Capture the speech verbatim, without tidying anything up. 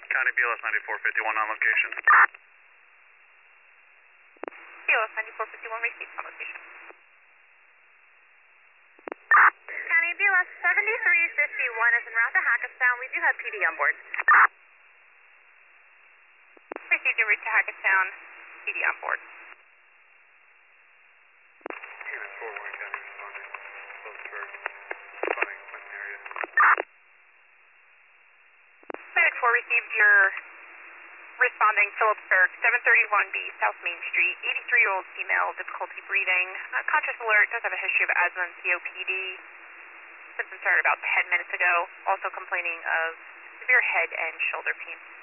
County B L S ninety-four fifty-one on location. B L S ninety-four fifty-one received on location. County B L S seventy-three fifty-one is en route to Hackettstown. We do have P D on board. Received and reached to Hackettstown. P D on board. Unit four one County responding. Close for responding in the area. Medic four received your responding Phillipsburg, seven thirty-one B South Main Street, eighty-three-year-old female, difficulty breathing, uh, conscious alert, does have a history of asthma and C O P D. Symptoms started about ten minutes ago, also complaining of severe head and shoulder pain.